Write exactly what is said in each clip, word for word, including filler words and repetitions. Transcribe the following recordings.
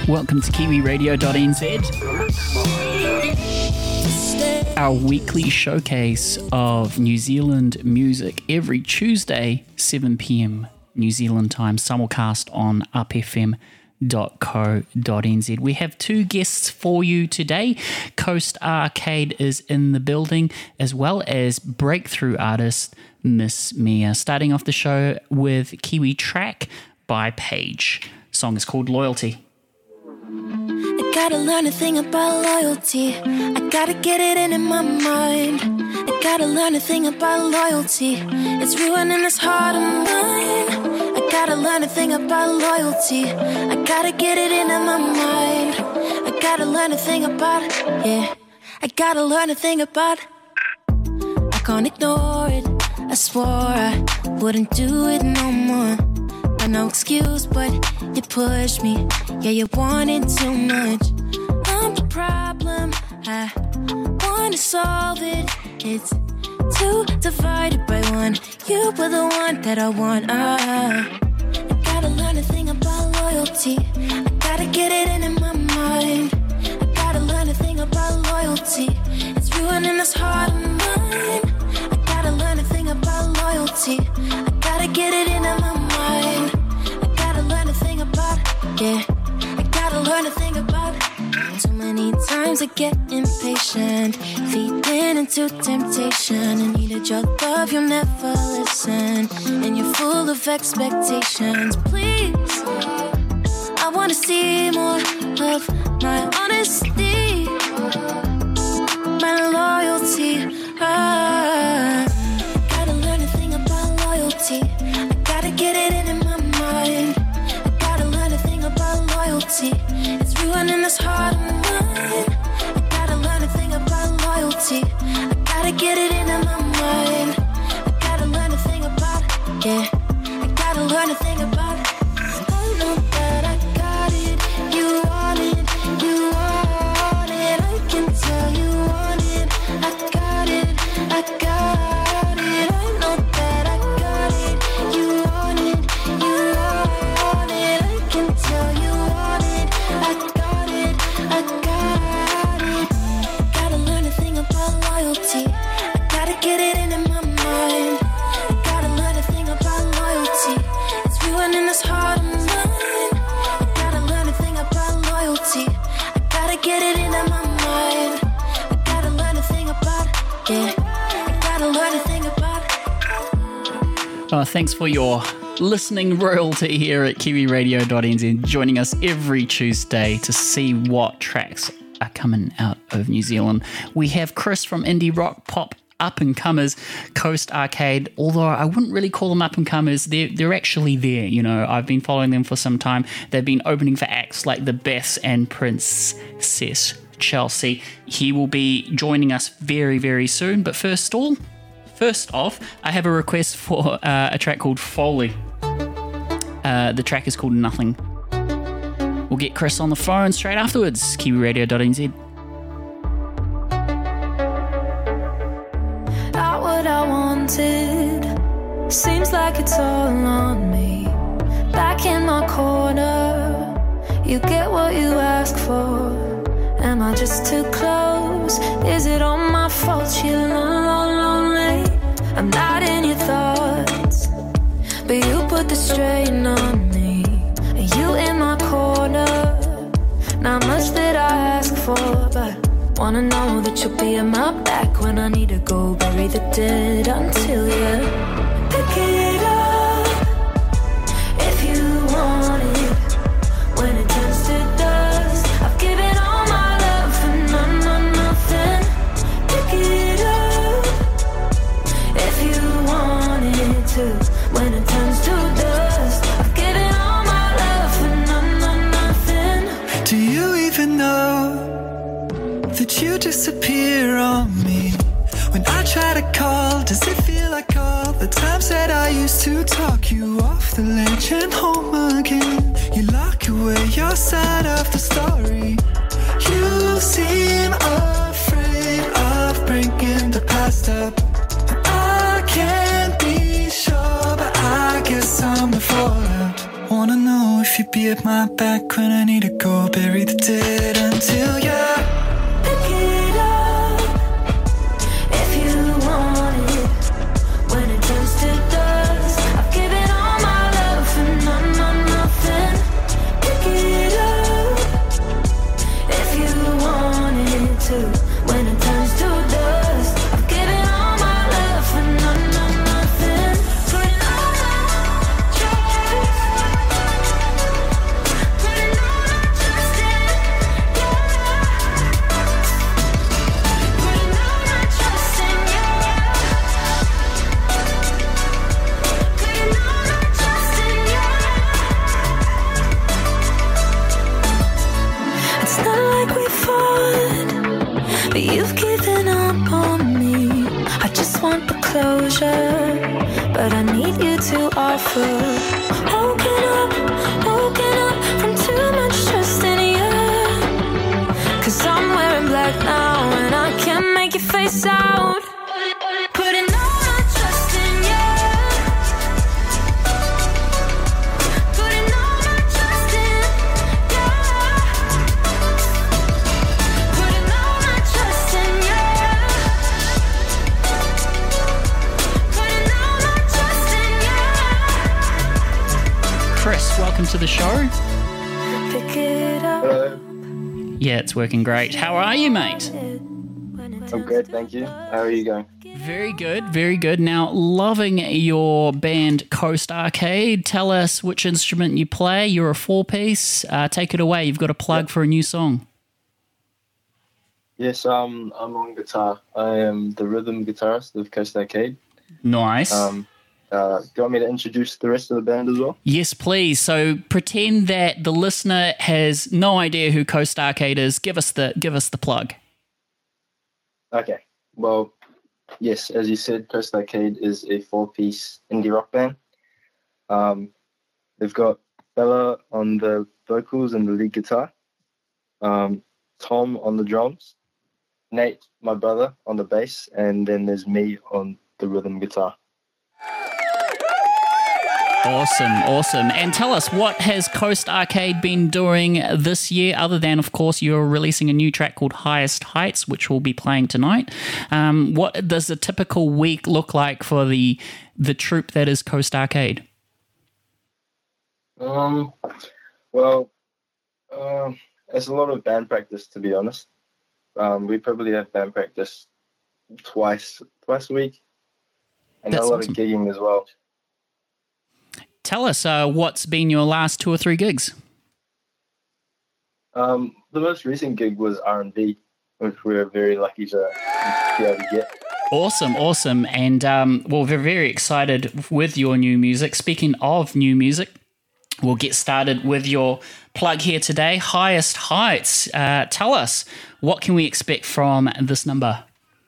Welcome to Kiwi Radio dot N Z, our weekly showcase of New Zealand music every Tuesday, seven p.m. New Zealand time, simulcast on up f m dot co dot n z. We have two guests for you today. Coast Arcade is in the building, as well as breakthrough artist Miss Mia. Starting off the show with Kiwi Track by Paige. Song is called Loyalty. I gotta learn a thing about loyalty. I gotta get it in in my mind. I gotta learn a thing about loyalty. It's ruining this heart of mine. I gotta learn a thing about loyalty. I gotta get it in in my mind. I gotta learn a thing about it, yeah. I gotta learn a thing about it. I can't ignore it. I swore I wouldn't do it no more. Got no excuse, but you pushed me. Yeah, you wanted too much. I'm the problem. I wanna solve it. It's two divided by one. You were the one that I want. Uh, I gotta learn a thing about loyalty. I gotta get it in in my mind. I gotta learn a thing about loyalty. It's ruining this heart of mine. I gotta learn a thing about loyalty. I gotta get it in in my mind. I gotta learn a thing about it, yeah. I gotta learn a thing about it. Too many times I get impatient, feeding into temptation. I needed your love, you'll never listen, and you're full of expectations. Please, I wanna see more of my honesty, my loyalty. Ah, I gotta learn a thing about loyalty. I gotta get it in in my mind. I gotta learn a thing about loyalty. It's ruining this heart of mine. I gotta learn a thing about loyalty. I gotta get it in in my mind. I gotta learn a thing about it, yeah. I gotta learn a thing about it. I know that I got it. You want it, you want it. I can tell you want it. I got it, I got it. I know that I got it. You want it, you want it. I can tell you want it. I got it, I got it. Gotta learn a thing about loyalty. I gotta get it in in my mind. I gotta learn a thing about loyalty. It's ruining this heart of mine. I gotta learn a thing about loyalty. I gotta get it in in my mind. I gotta learn a thing about it, yeah. I gotta learn a thing about it. Oh, thanks for your listening royalty here at Kiwi Radio dot N Z, joining us every Tuesday to see what tracks are coming out of New Zealand. We have Chris from Indie Rock Pop up-and-comers, Coast Arcade, although I wouldn't really call them up-and-comers. They're, they're actually there, you know. I've been following them for some time. They've been opening for acts like The Beths and Princess Chelsea. He will be joining us very, very soon. But first all, first off, I have a request for uh, a track called Foley. Uh, the track is called Nothing. We'll get Chris on the phone straight afterwards. Kiwi Radio dot N Z. Not what I wanted. Seems like it's all on me. Back in my corner. You get what you ask for. Am I just too close? Is it all my fault you're lonely? I'm not in your thoughts, but you put the strain on me. And you in my corner. Not much that I ask for, but wanna know that you'll be in my back when I need to go bury the dead until you pick it up. If you want it, when it turns to dust, I've given all my love for none or nothing. Pick it up. If you want it to, when it turns to dust, I've given all my love for none or nothing. Do you even know that you disappear on me? When I try to call, does it feel like all the times that I used to talk you off the ledge and home again? You lock away your side of the story. You seem afraid of bringing the past up. I can't be sure, but I guess I'm the fallout. Wanna know if you'd be be at my back when I need to go. Bury the dead until you Pick it up if you want it. When it turns to dust, I've given all my love for none, none, nothing. Pick it up if you want it to. When it turns to dust, I've given all my love for none, none, nothing. Putting all my trust, putting all my trust in you. Putting all my trust in you. Putting all my trust in you. It's not like we fought, but you've given up on me. I just want the closure, but I need you to offer. Woken up, woken up from too much trust in you. Cause I'm wearing black now and I can't make your face out. Putting all my trust in you. Putting all my trust in you. Putting all my trust in you. Putting all my trust in you. Chris, welcome to the show. Pick it up. Hello, Yeah, it's working great. How are you, mate? I'm good, thank you. How are you going? Very good, very good. Now, loving your band Coast Arcade. Tell us which instrument you play. You're a four-piece. Uh, take it away. You've got a plug for a new song. Yes, um, I'm on guitar. I am the rhythm guitarist of Coast Arcade. Nice. Um, uh, do you want me to introduce the rest of the band as well? Yes, please. So pretend that the listener has no idea who Coast Arcade is. Give us the give us the plug. Okay. Well, yes, as you said, Coast Arcade is a four-piece indie rock band. Um, they've got Bella on the vocals and the lead guitar, um, Tom on the drums, Nate, my brother, on the bass, and then there's me on the rhythm guitar. Awesome, awesome. And tell us, what has Coast Arcade been doing this year, other than, of course, you're releasing a new track called Highest Heights, which we'll be playing tonight. Um, what does a typical week look like for the the troupe that is Coast Arcade? Um, well, uh, it's a lot of band practice, to be honest. Um, we probably have band practice twice, twice a week, and That's a lot awesome. of gigging as well. Tell us, uh, what's been your last two or three gigs? Um, the most recent gig was R and B, which we were very lucky to be able to get. Awesome, awesome. And, um, well, we're very excited with your new music. Speaking of new music, we'll get started with your plug here today, Highest Heights. Uh, tell us, what can we expect from this number?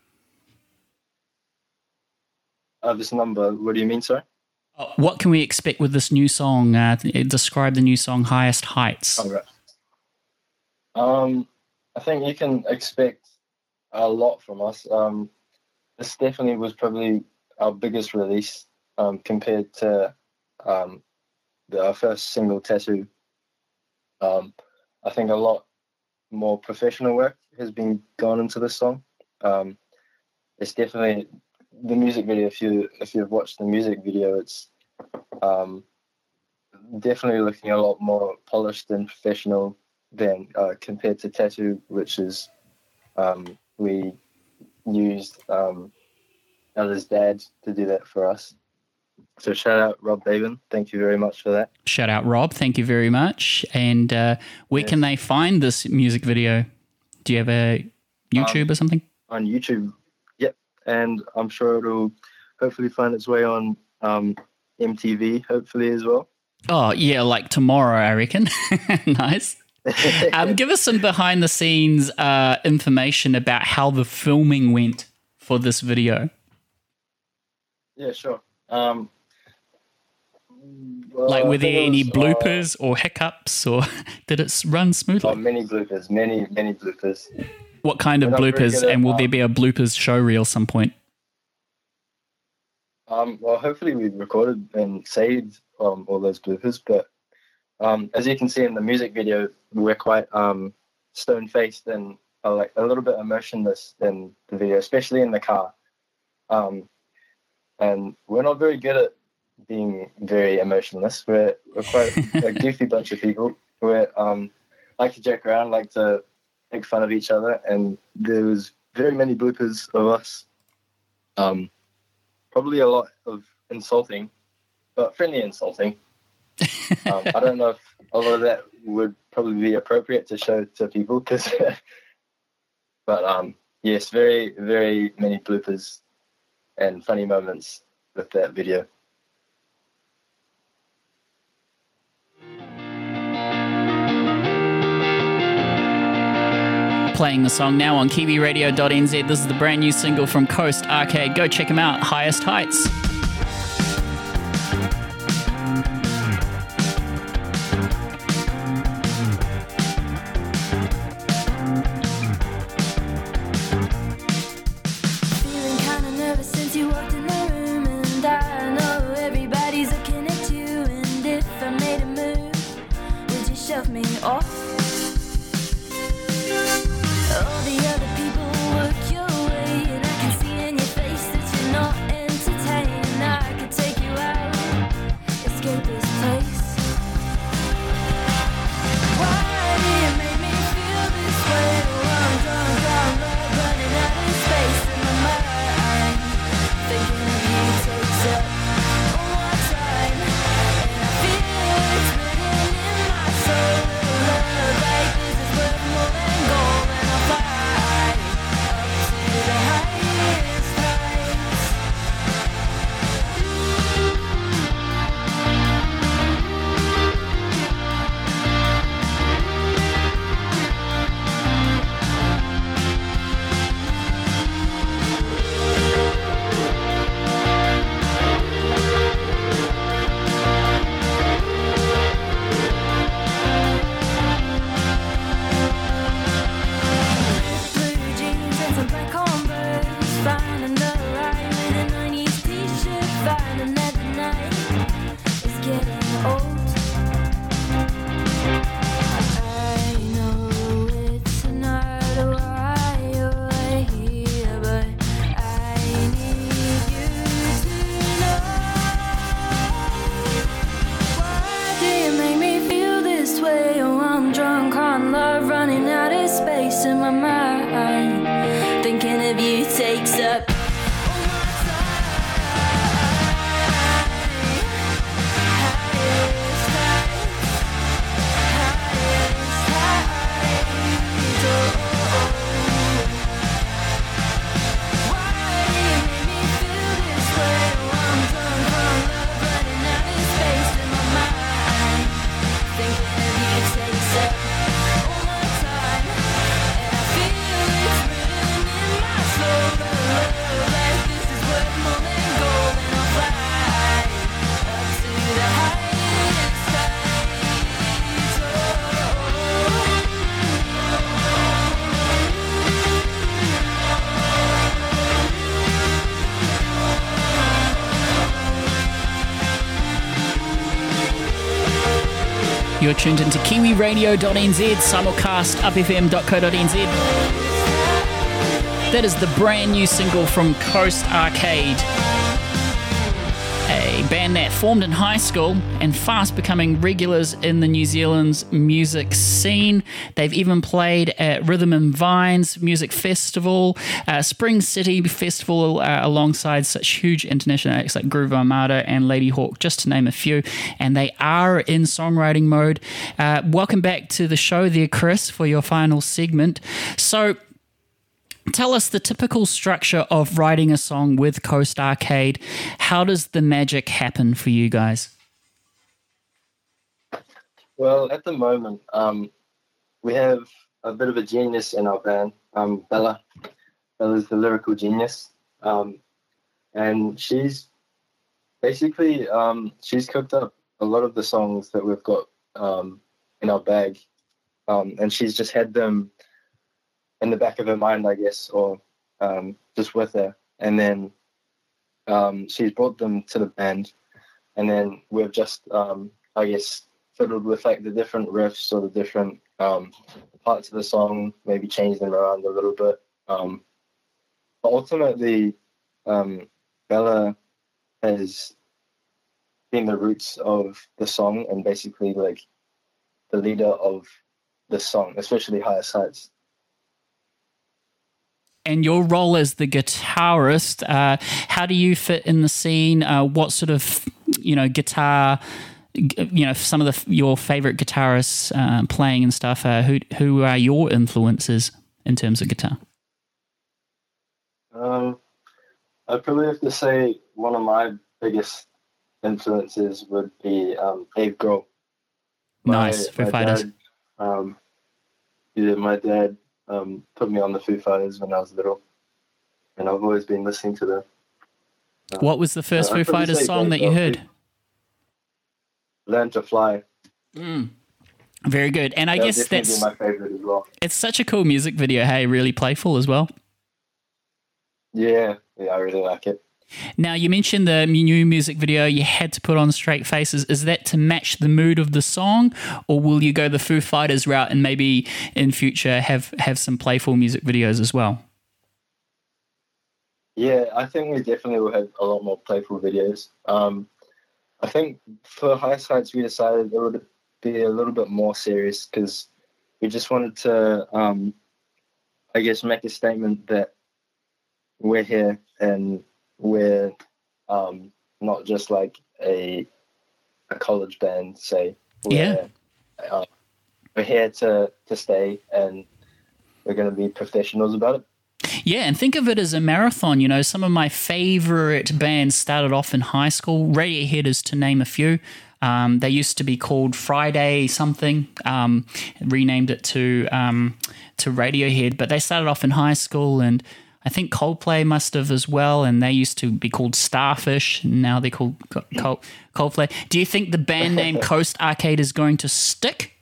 Uh, this number, what do you mean, sorry? What can we expect with this new song? Uh, describe the new song, Highest Heights. Oh, right. Um, I think you can expect a lot from us. Um, this definitely was probably our biggest release um, compared to um, the, our first single, Tattoo. Um, I think a lot more professional work has been gone into this song. Um, it's definitely the music video. If you if you've watched the music video, it's um, definitely looking a lot more polished and professional than uh, compared to Tattoo, which is um, we used um, Ella's dad to do that for us. So shout out Rob Baben. Thank you very much for that. Shout out Rob. Thank you very much. And uh, where Yes. can they find this music video? Do you have a YouTube Um, or something? On YouTube, yep. And I'm sure it'll hopefully find its way on um, M T V, hopefully as well. Oh, yeah, like tomorrow, I reckon. Nice. Um, give us some behind the scenes uh, information about how the filming went for this video. Yeah, sure. Um, well, Like, were I think there it any was, bloopers or hiccups, or did it s- run Uh, smoothly? oh, many bloopers, many, many bloopers. What kind of we're not very bloopers, good at, and will there um, be a bloopers show reel some point? Um, well, hopefully we recorded and saved um, all those bloopers, but um, as you can see in the music video, we're quite um, stone-faced and uh, like a little bit emotionless in the video, especially in the car. Um, and we're not very good at being very emotionless. We're we're quite a goofy bunch of people. We um, like to joke around, like to make fun of each other, and there was very many bloopers of us. Um, probably a lot of insulting, but friendly insulting. um, I don't know if a lot of that would probably be appropriate to show to people, because, but um, yes, very, very many bloopers and funny moments with that video. Playing the song now on kiwi radio dot n z. This is the brand new single from Coast Arcade. Go check them out, Highest Heights. Feeling kinda nervous since you walked in the room, and I know everybody's looking at you. And if I made a move, would you shove me off? All the other people look your way, and I can see in your face that you're not entertained. I could take you out, escape this place. Why do you make me feel this way? Oh, I'm drunk, I'm love running out of space in my mind. Thinking of you takes up all my time, and I feel it's written in my soul. Love like this is worth more than gold, and I'll fly up to the highest heights. Blue jeans and some black Converse, find another rhyme in a nineties t-shirt, find another night. It's getting old. I know it's not why you're here, but I need you to know. Why do you make me feel this way? Oh, I'm drunk on love, running out of space in my mind. Thinking of you takes up all my time. Highest heights, highest heights. Oh, why do you make me feel this way? Oh, I'm drunk on love, running out of space in my mind. Thinking of you takes up all my time, and I feel it's written in my soul. Love like this is worth more than gold, and I'll fly up to the highest heights. You're tuned into kiwi radio dot n z, simulcast up f m dot co dot n z. That is the brand new single from Coast Arcade, a band that formed in high school and fast becoming regulars in the New Zealand's music scene. They've even played at Rhythm and Vines Music Festival, uh, Spring City Festival, uh, alongside such huge international acts like Groove Armada and Lady Hawk, just to name a few. And they are in songwriting mode. Uh, welcome back to the show there, Chris, for your final segment. So, tell us the typical structure of writing a song with Coast Arcade. How does the magic happen for you guys? Well, at the moment, um, we have a bit of a genius in our band, um, Bella. Bella's the lyrical genius, um, and she's basically um, she's cooked up a lot of the songs that we've got um, in our bag, um, and she's just had them in the back of her mind, I guess, or um, just with her. And then um, she's brought them to the band, and then we've just, um, I guess, fiddled with like the different riffs or the different um, parts of the song, maybe change them around a little bit. Um, but ultimately, um, Bella has been the roots of the song and basically like the leader of the song, especially Highest Heights. And your role as the guitarist, uh, how do you fit in the scene? Uh, what sort of, you know, guitar, you know, some of the, your favorite guitarists uh, playing and stuff, uh, who who are your influences in terms of guitar? Um, I'd probably have to say one of my biggest influences would be um, Dave Grohl. Nice, my, Foo my Fighters. Dad, um, yeah, my dad um, put me on the Foo Fighters when I was little, and I've always been listening to them. Um, What was the first so Foo I'd probably Fighters say song Dave that you Grohl. heard? Learn to Fly. Mm. Very good. And I That would guess definitely that's be my favorite as well. it's such a cool music video. Hey, really playful as well. Yeah, yeah, I really like it. Now, you mentioned the new music video, you had to put on straight faces. Is that to match the mood of the song, or will you go the Foo Fighters route and maybe in future have, have some playful music videos as well? Yeah, I think we definitely will have a lot more playful videos. Um, I think for Highest Heights, we decided it would be a little bit more serious because we just wanted to, um, I guess, make a statement that we're here and we're um, not just like a a college band, say. We're, Yeah. Uh, we're here to, to stay, and we're going to be professionals about it. Yeah, and think of it as a marathon. You know, some of my favorite bands started off in high school. Radiohead is to name a few. Um, they used to be called Friday something, um, renamed it to um, to Radiohead, but they started off in high school, and I think Coldplay must have as well, and they used to be called Starfish, and now they're called Cold, Coldplay. Do you think the band name Coast Arcade is going to stick?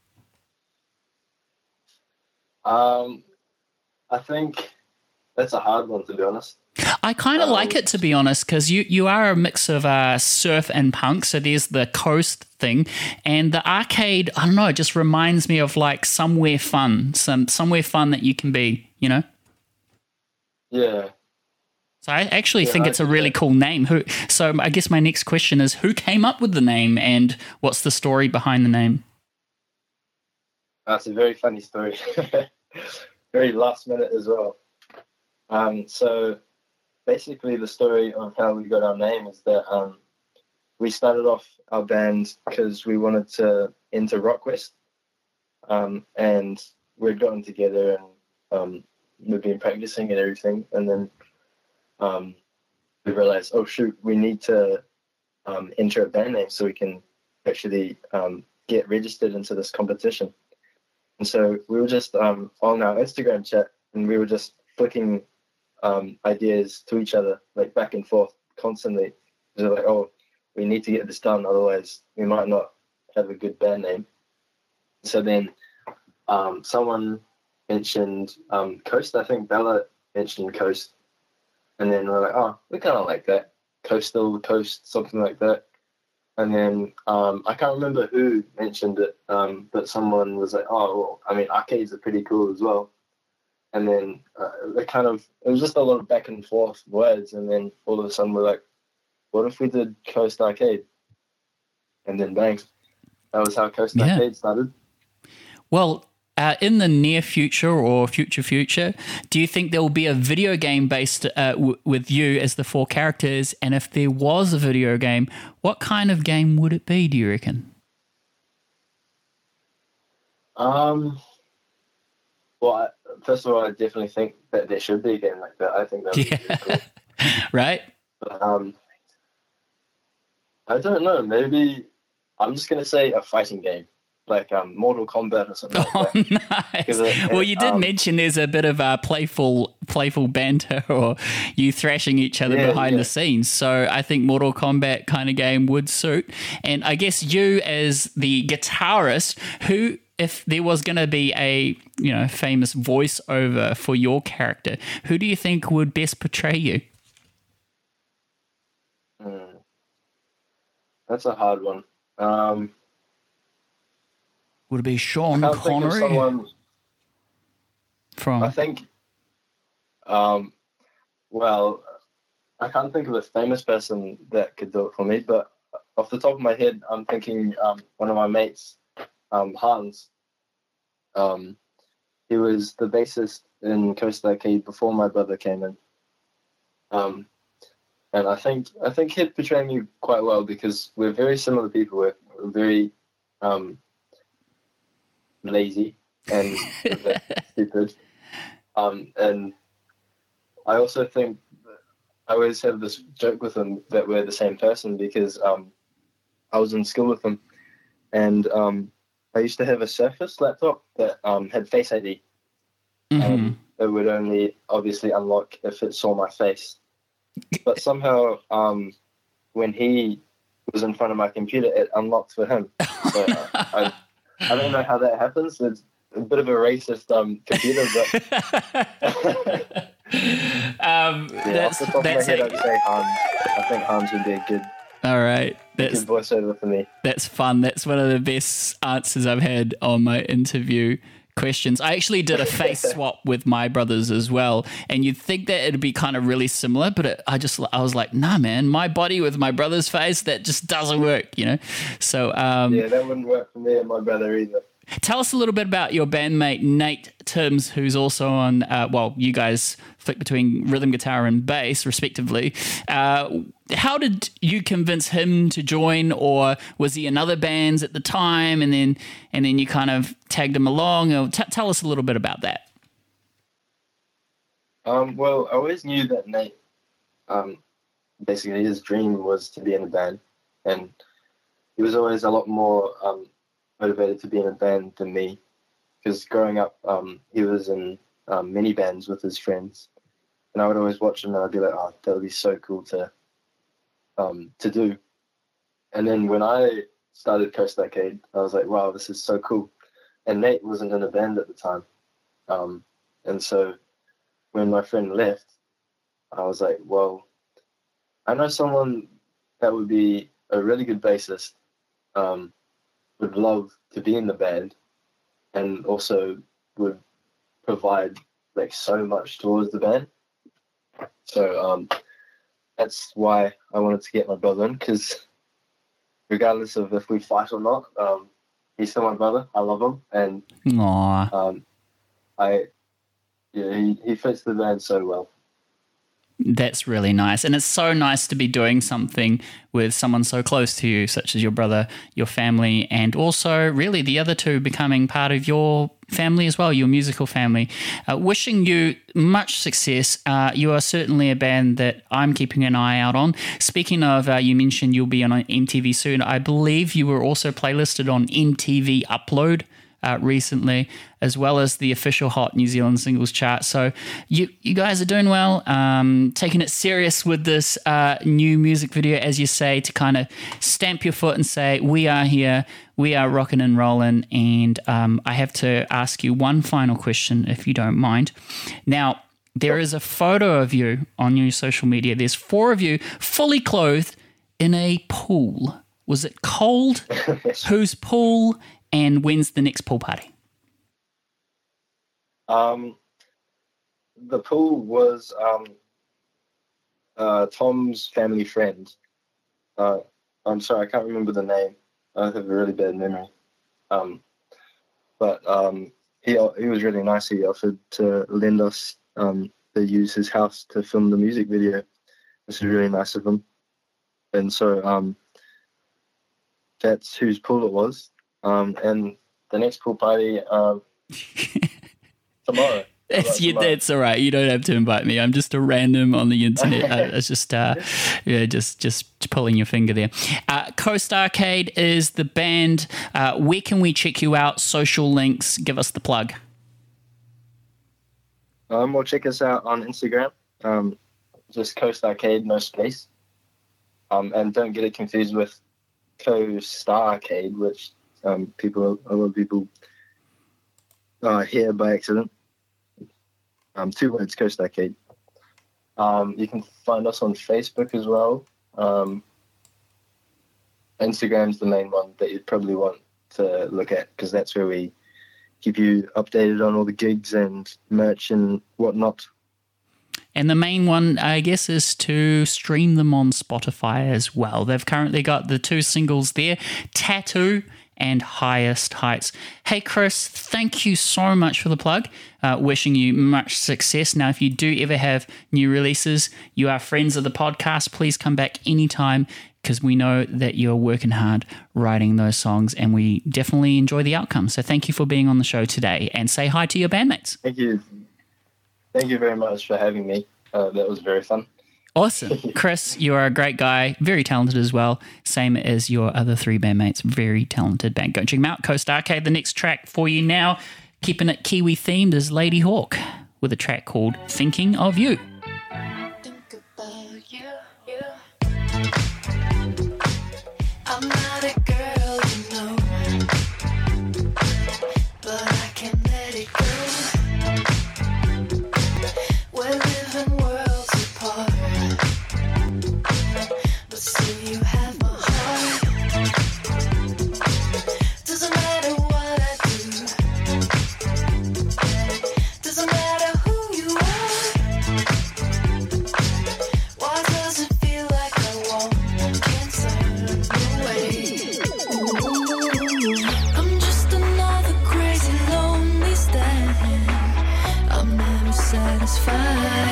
Um, I think that's a hard one, to be honest. I kind of Um, like it, to be honest, because you, you are a mix of uh, surf and punk, so there's the coast thing, and the arcade, I don't know, it just reminds me of like somewhere fun, some somewhere fun that you can be, you know? Yeah. So I actually Yeah, think I it's a get really that. cool name. Who? So I guess my next question is, who came up with the name, and what's the story behind the name? That's a very funny story. Very last minute as well. Um, so basically the story of how we got our name is that um, we started off our band because we wanted to enter Rockwest. Um, and we'd gotten together and um, we've been practicing and everything. And then um, we realized, oh, shoot, we need to um, enter a band name so we can actually um, get registered into this competition. And so we were just um, on our Instagram chat and we were just flicking um, ideas to each other, like back and forth constantly. We were like, oh, we need to get this done, otherwise we might not have a good band name. So then um, someone mentioned um, Coast. I think Bella mentioned Coast. And then we're like, oh, we kind of like that. Coastal, Coast, something like that. And then um, I can't remember who mentioned it, um, but someone was like, oh, well, I mean, arcades are pretty cool as well. And then uh, it kind of, it was just a lot of back and forth words. And then all of a sudden we're like, what if we did Coast Arcade? And then bang, that was how Coast Yeah. Arcade started. Well, uh, in the near future or future future, do you think there will be a video game based uh, w- with you as the four characters? And if there was a video game, what kind of game would it be, do you reckon? Um, well, I, first of all, I definitely think that there should be a game like that. I think that would be Yeah. really cool. Right? But, um, I don't know. Maybe I'm just gonna say a fighting game, like um, Mortal Kombat or something like Oh, that. nice. 'Cause it- Well, it, you did um, mention there's a bit of a playful, playful banter or you thrashing each other Yeah, behind yeah. the scenes. So I think Mortal Kombat kind of game would suit. And I guess you, as the guitarist, who, if there was going to be a you know famous voiceover for your character, who do you think would best portray you? Hmm. That's a hard one. Um, Would it be Sean I can't think of Connery someone. from? I think. Um, well, I can't think of a famous person that could do it for me, but off the top of my head, I'm thinking um, one of my mates, um, Hans. Um, he was the bassist in Coast Arcade before my brother came in. Um, and I think I think he'd portray me quite well because we're very similar people. We're, we're very um, lazy and a bit stupid. Um, and I also think that I always have this joke with him that we're the same person because um, I was in school with him, and um, I used to have a Surface laptop that um, had Face I D, Mm-hmm. and it would only obviously unlock if it saw my face. But somehow, um, when he was in front of my computer, it unlocked for him. So uh, I, I don't know how that happens. It's a bit of a racist um, computer, but um, yeah, that's, off the top of my that's head, a- I'd say Hans. I think Hans would be a good, all right. That's good voiceover for me. That's fun. That's one of the best answers I've had on my interview questions. I actually did a face swap with my brothers as well, and you'd think that it'd be kind of really similar, but it, I just I was like, nah, man, my body with my brother's face, that just doesn't work, you know. So um, Yeah, that wouldn't work for me and my brother either. tell us a little bit about your bandmate Nate Timms, who's also on. Uh, well, you guys flick between rhythm guitar and bass, respectively. Uh, how did you convince him to join, or was he in other bands at the time, and then and then you kind of tagged him along? Or t- tell us a little bit about that. Um, well, I always knew that Nate, um, basically his dream was to be in a band, and he was always a lot more um, motivated to be in a band than me, because growing up, um, he was in um, mini bands with his friends, and I would always watch him, and I'd be like, oh, that would be so cool to um, to do. And then when I started Coast Arcade, I was like, wow, this is so cool. And Nate wasn't in a band at the time, um, and so when my friend left, I was like, well, I know someone that would be a really good bassist, um, would love to be in the band, and also would provide like so much towards the band. So um, that's why I wanted to get my brother in, because regardless of if we fight or not, um, he's still my brother. I love him, and Aww. um, I yeah he, he fits the band so well. That's really nice. And it's so nice to be doing something with someone so close to you, such as your brother, your family, and also really the other two becoming part of your family as well, your musical family. Uh, wishing you much success. Uh, you are certainly a band that I'm keeping an eye out on. Speaking of, uh, you mentioned you'll be on M T V soon. I believe you were also playlisted on M T V Upload Uh, recently, as well as the official Hot New Zealand Singles Chart. So you you guys are doing well, um, taking it serious with this uh, new music video, as you say, to kind of stamp your foot and say, we are here, we are rocking and rolling. And um, I have to ask you one final question, if you don't mind. Now, there is a photo of you on your social media. There's four of you fully clothed in a pool. Was it cold? Whose pool? And when's the next pool party? Um, the pool was um, uh, Tom's family friend. Uh, I'm sorry, I can't remember the name. I have a really bad memory. Um, but um, he he was really nice. He offered to lend us um, to use his house to film the music video. This is really nice of him. And so um, that's whose pool it was. Um, and the next pool party um, tomorrow. That's, you, that's all right. You don't have to invite me. I'm just a random on the internet. I, it's just, uh, yeah, just just pulling your finger there. Uh, Coast Arcade is the band. Uh, where can we check you out? Social links. Give us the plug. Um, well, check us out on Instagram. Um, just Coast Arcade, no space. Um, and don't get it confused with Coast Arcade, which um, people, a lot of people uh, hear by accident. Um, two words, Coast Arcade. Um, you can find us on Facebook as well. Um, Instagram's the main one that you'd probably want to look at, because that's where we keep you updated on all the gigs and merch and whatnot. And the main one, I guess, is to stream them on Spotify as well. They've currently got the two singles there, Tattoo and Highest Heights. Hey, Chris, thank you so much for the plug. Uh, wishing you much success. Now, if you do ever have new releases, you are friends of the podcast, please come back anytime, because we know that you're working hard writing those songs, and we definitely enjoy the outcome. So thank you for being on the show today, and say hi to your bandmates. Thank you. Thank you very much for having me. Uh, that was very fun. Awesome. Chris, you are a great guy, very talented as well, same as your other three bandmates, very talented band. Go check them out, Coast Arcade. The next track for you now, keeping it Kiwi themed, is Lady Hawk with a track called Thinking of You. Think about you, you. I'm not a girl, you know, but I can't let it go. We're living worlds apart, but still you have my heart. Doesn't matter what I do, doesn't matter who you are. Why does it feel like I won't, can't turn away? I'm just another crazy lonely stand, I'm never satisfied.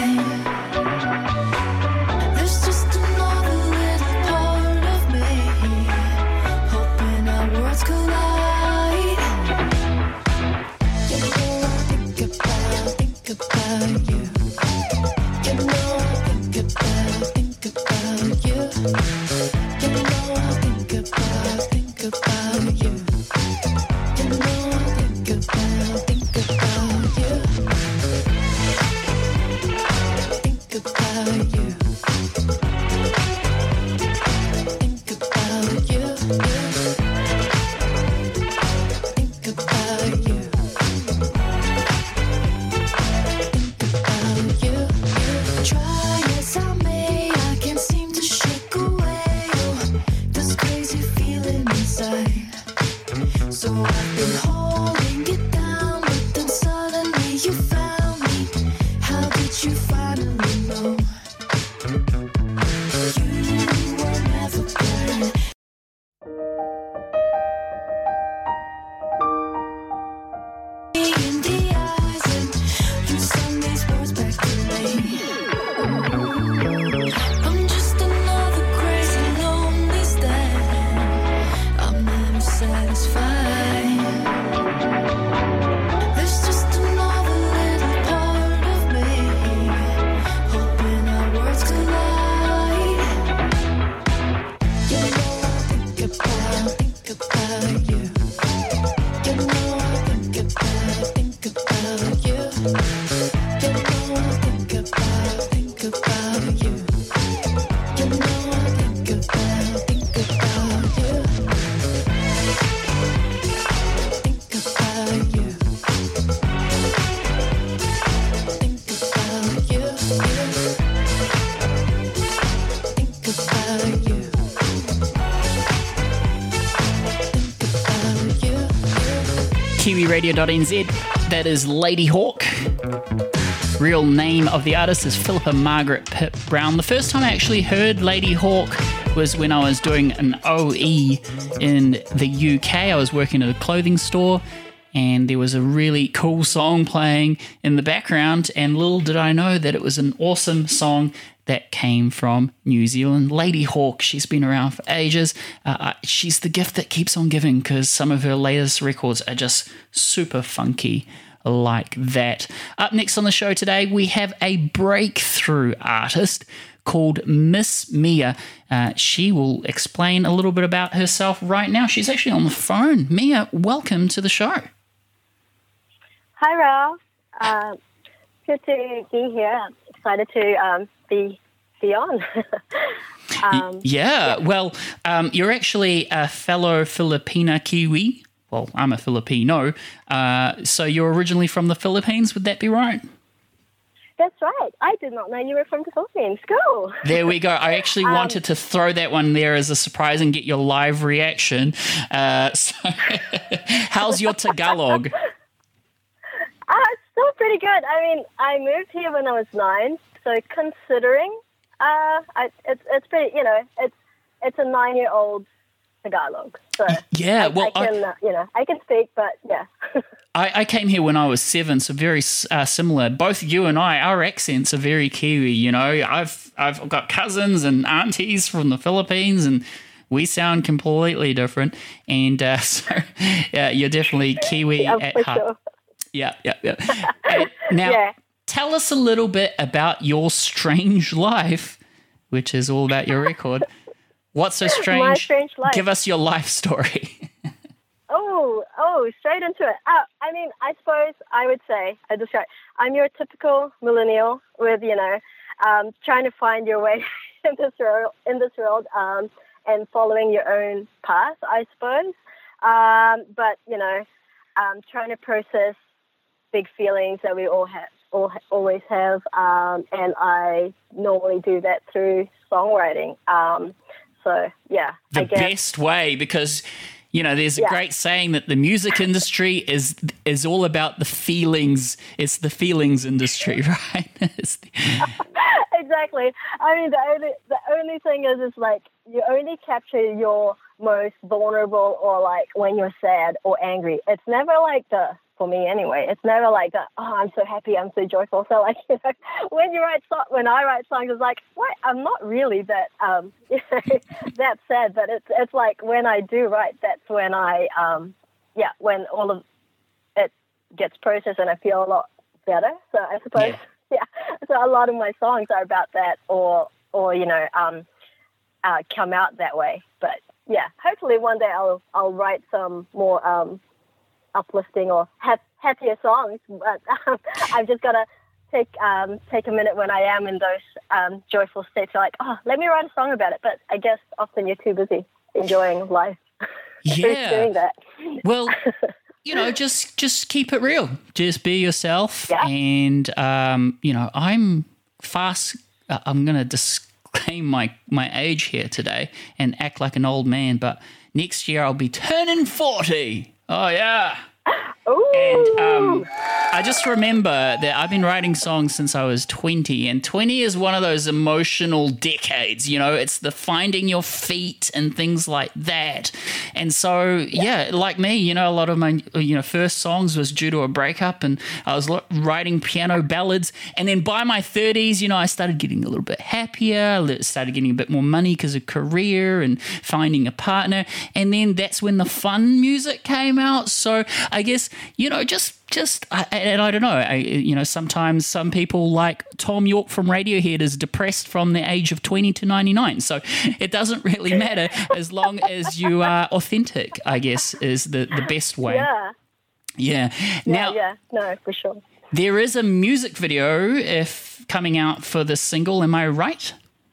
There's just another little part of me, hoping our worlds collide. You know I think about, think about you. You know I think about, think about you. You know I think about, think about you. You know I think about, think about you. Think about you. Think about you. Think about you. Think about you. Try as I may, I can't seem to shake away this crazy feeling inside. So I've been holding it down, but then suddenly you found me. How did you finally know? You were never blind. In the eyes, and you sung these words back to me. I'm just another crazy lonely stand, I'm never satisfied. There's just another little part of me, hoping our worlds collide. You know I think about, think about you. You know I think about, think about you. You know I think about, think about you. You know I think about, think about you. Think about you. Think about you. Think about you. Think about you. Kiwi Radio dot n z. That is Lady Hawk. Real name of the artist is Philippa Margaret Pitt Brown. The first time I actually heard Lady Hawk was when I was doing an O E in the U K. I was working at a clothing store, and there was a really cool song playing in the background, and little did I know that it was an awesome song that came from New Zealand. Lady Hawk, she's been around for ages. Uh, she's the gift that keeps on giving, because some of her latest records are just super funky like that. Up next on the show today, we have a breakthrough artist called Miss Mia. Uh, she will explain a little bit about herself right now. She's actually on the phone. Mia, welcome to the show. Hi, Ralph. Uh, good to be here. I'm excited to um, be be on. um, yeah, well, um, you're actually a fellow Filipina Kiwi. Well, I'm a Filipino. Uh, so you're originally from the Philippines, would that be right? that's right. I did not know you were from the Philippines. Cool. There we go. I actually Um, wanted to throw that one there as a surprise and get your live reaction. Uh, so how's your Tagalog? Uh, it's still pretty good. I mean, I moved here when I was nine, so considering, uh, I, it's it's pretty, you know, it's it's a nine-year-old Tagalog. So Yeah, I, well, I can, I- uh, you know, I can speak, but yeah. I, I came here when I was seven, so very uh, similar. Both you and I, our accents are very Kiwi. You know, I've I've got cousins and aunties from the Philippines, and we sound completely different. And uh, so, yeah, you're definitely Kiwi Yeah, at for heart. sure. Yeah, yeah, yeah. And now, Yeah. tell us a little bit about your strange life, which is all about your record. What's so strange? My strange life. Give us your life story. Oh, oh, straight into it. Uh, I mean, I suppose I would say, I describe, I'm your typical millennial with, you know, um, trying to find your way in this world, in this world um, and following your own path, I suppose. Um, but, you know, um, trying to process big feelings that we all have, all, always have. Um, and I normally do that through songwriting. Um, so, yeah, The I guess. best way, because you know there's a Yeah. great saying that the music industry is is all about the feelings. It's the feelings industry, right? It's the- Exactly. I mean, the only the only thing is, is like you only capture your most vulnerable, or like when you're sad or angry. It's never like the, for me anyway, it's never like the, oh, I'm so happy, I'm so joyful. So like, you know, when you write so- when I write songs, it's like, what? I'm not really that um you know, that sad, but it's it's like when I do write, that's when I um yeah when all of it gets processed and I feel a lot better. So I suppose. Yeah. Yeah, so a lot of my songs are about that, or or you know, um, uh, come out that way. But yeah, hopefully one day I'll I'll write some more um, uplifting or ha- happier songs. But um, I've just got to take um, take a minute when I am in those um, joyful states. Like, oh, let me write a song about it. But I guess often you're too busy enjoying life. Yeah. doing that. Well, you know, just just keep it real. Just be yourself. Yeah. And, um, you know, I'm fast. Uh, I'm going to disclaim my, my age here today and act like an old man. But next year I'll be turning forty. Oh, yeah. Ooh. And um, I just remember that I've been writing songs since I was twenty, and twenty is one of those emotional decades, you know, it's the finding your feet and things like that. And so, yeah, like me, you know, a lot of my, you know, first songs was due to a breakup, and I was lo- writing piano ballads. And then by my thirties, you know, I started getting a little bit happier, li- started getting a bit more money because of career and finding a partner. And then that's when the fun music came out. So I guess, you know, just just I, and I don't know, I, you know, sometimes some people like Tom York from Radiohead is depressed from the age of twenty to ninety-nine. So it doesn't really matter as long as you are authentic, I guess, is the, the best way. Yeah. Yeah. Yeah. Now, Yeah. No, for sure. there is a music video if coming out for this single. Am I right?